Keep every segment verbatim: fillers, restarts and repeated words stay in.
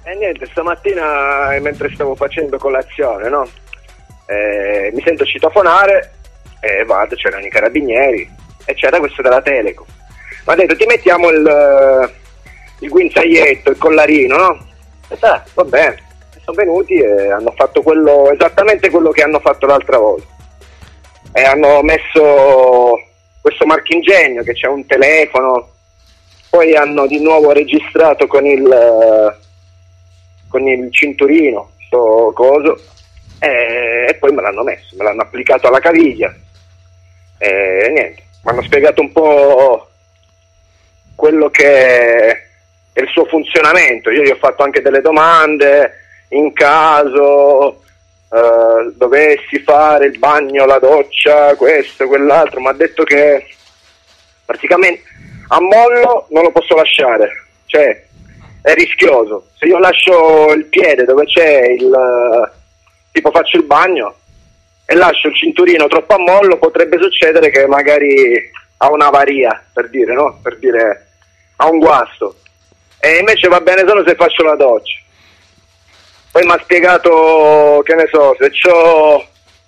E niente, stamattina mentre stavo facendo colazione, no? Eh, mi sento citofonare e vado, c'erano i carabinieri e c'era questo della Telecom. Mi ha detto ti mettiamo il, il guinzaglietto, il collarino, no? E ah, va bene. Sono venuti e hanno fatto quello, esattamente quello che hanno fatto l'altra volta. E hanno messo questo marchingegno che c'è un telefono, poi hanno di nuovo registrato con il con il cinturino sto coso e, e poi me l'hanno messo, me l'hanno applicato alla caviglia e niente, mi hanno spiegato un po' quello che è il suo funzionamento. Io gli ho fatto anche delle domande in caso Uh, dovessi fare il bagno, la doccia, questo, quell'altro. Mi ha detto che praticamente a mollo non lo posso lasciare, cioè è rischioso. Se io lascio il piede dove c'è il uh, tipo faccio il bagno e lascio il cinturino troppo a mollo, potrebbe succedere che magari ha un'avaria, per dire, no? Per dire, ha un guasto. E invece va bene solo se faccio la doccia. Poi mi ha spiegato, che ne so, se c'ho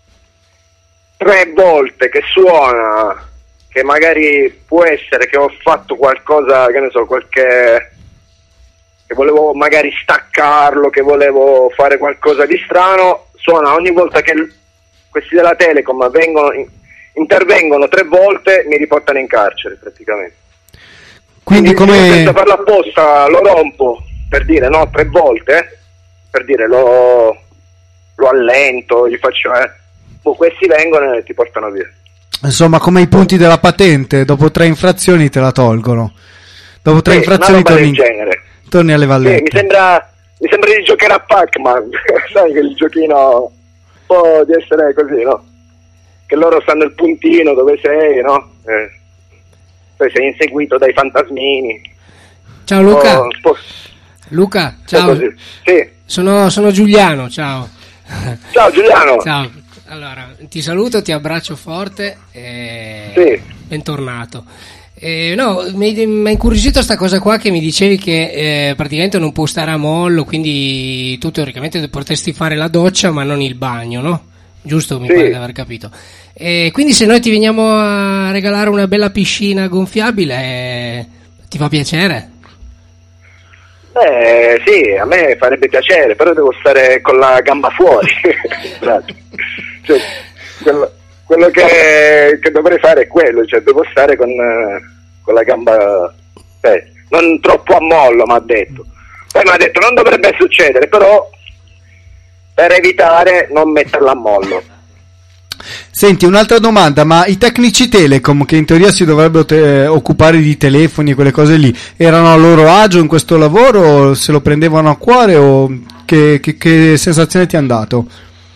tre volte che suona, che magari può essere che ho fatto qualcosa, che ne so, qualche... che volevo magari staccarlo, che volevo fare qualcosa di strano, suona ogni volta che questi della Telecom vengono, intervengono tre volte, mi riportano in carcere praticamente. Quindi, Quindi come... senza farlo apposta lo rompo, per dire, no, tre volte, eh? Per dire, lo, lo allento, gli faccio, eh, oh, questi vengono e ti portano via. Insomma, come i punti della patente, dopo tre infrazioni te la tolgono. Dopo tre sì, infrazioni torni, genere. torni alle vallette. Sì, mi sembra, mi sembra di giocare a Pac-Man, sai che il giochino un po' di essere così, no? Che loro sanno il puntino dove sei, no? Eh, poi sei inseguito dai fantasmini. Ciao Luca. Un po', Luca, ciao. Sì. Sono, sono Giuliano, ciao. Ciao Giuliano. Ciao. Allora, ti saluto, ti abbraccio forte e sì. Bentornato. Eh, no, mi, mi ha incuriosito sta cosa qua che mi dicevi che eh, praticamente non può stare a mollo, quindi tu teoricamente potresti fare la doccia ma non il bagno, no? Giusto, mi sì. pare di aver capito. E quindi se noi ti veniamo a regalare una bella piscina gonfiabile, eh, ti fa piacere? Eh sì, a me farebbe piacere, però devo stare con la gamba fuori. Cioè, quello, quello che, che dovrei fare è quello, cioè devo stare con, con la gamba, eh, non troppo a mollo, mi ha detto. Poi mi ha detto non dovrebbe succedere, però per evitare non metterla a mollo. Senti, un'altra domanda, ma i tecnici Telecom che in teoria si dovrebbero te- occupare di telefoni e quelle cose lì, erano a loro agio in questo lavoro o se lo prendevano a cuore o che, che, che sensazione ti hanno dato?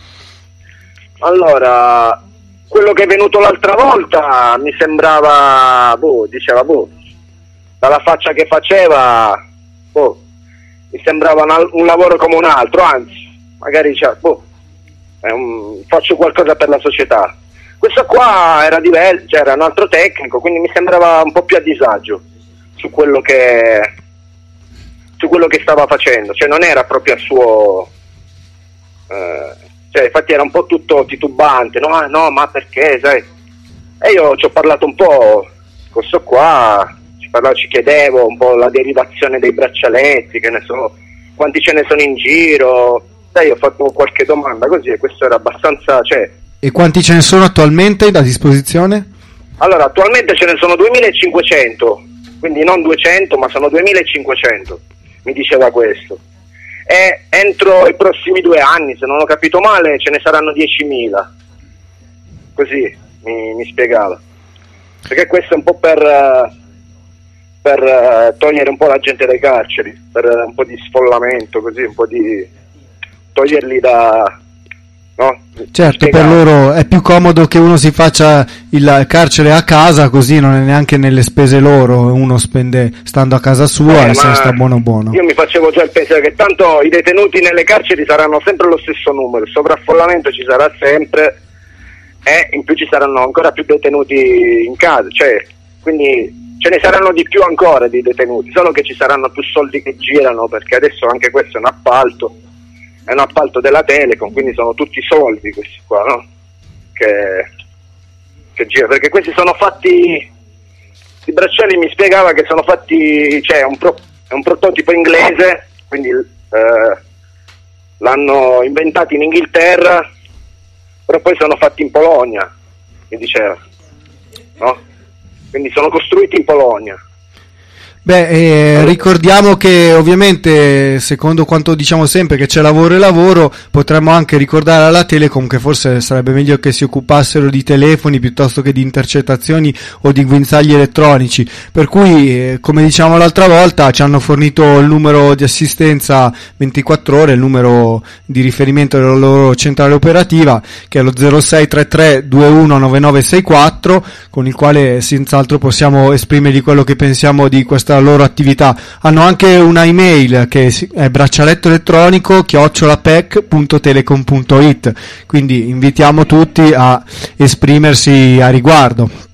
Allora, quello che è venuto l'altra volta mi sembrava, boh, diceva, boh, dalla faccia che faceva, boh, mi sembrava un, un lavoro come un altro, anzi, magari diceva, boh, Um, faccio qualcosa per la società. Questo qua era diverso, cioè era un altro tecnico, quindi mi sembrava un po' più a disagio su quello che su quello che stava facendo, cioè non era proprio al suo eh, cioè infatti era un po' tutto titubante, no, ah, no, ma perché, sai? E io ci ho parlato un po' con questo qua, ci, parlavo, ci chiedevo un po' la derivazione dei braccialetti, che ne so, quanti ce ne sono in giro. Dai, ho fatto qualche domanda così e questo era abbastanza, cioè... E quanti ce ne sono attualmente a disposizione? Allora, attualmente ce ne sono duemilacinquecento, quindi non duecento, ma sono duemilacinquecento, mi diceva questo. E entro i prossimi due anni, se non ho capito male, ce ne saranno diecimila. Così mi, mi spiegava. Perché questo è un po' per... per togliere un po' la gente dai carceri, per un po' di sfollamento, così, un po' di... toglierli da, no? Certo, per loro è più comodo che uno si faccia il carcere a casa, così non è neanche nelle spese loro, uno spende stando a casa sua eh, e se ne sta buono buono. Io mi facevo già il pensiero che tanto i detenuti nelle carceri saranno sempre lo stesso numero, il sovraffollamento ci sarà sempre e in più ci saranno ancora più detenuti in casa, cioè quindi ce ne saranno di più ancora di detenuti, solo che ci saranno più soldi che girano, perché adesso anche questo è un appalto, è un appalto della Telecom, quindi sono tutti soldi questi qua, no? Che, che gira, perché questi sono fatti, i bracciali mi spiegava che sono fatti, cioè è un, pro, è un prototipo inglese, quindi eh, l'hanno inventato in Inghilterra, però poi sono fatti in Polonia, mi diceva, no? Quindi sono costruiti in Polonia. Beh, eh, ricordiamo che ovviamente, secondo quanto diciamo sempre, che c'è lavoro e lavoro, potremmo anche ricordare alla Telecom che forse sarebbe meglio che si occupassero di telefoni piuttosto che di intercettazioni o di guinzagli elettronici, per cui eh, come diciamo l'altra volta ci hanno fornito il numero di assistenza ventiquattro ore, il numero di riferimento della loro centrale operativa, che è lo zero sei tre tre due uno nove nove sei quattro, con il quale senz'altro possiamo esprimergli quello che pensiamo di questa la loro attività. Hanno anche una email che è braccialetto elettronico chiocciola pec punto telecom punto it, quindi invitiamo tutti a esprimersi a riguardo.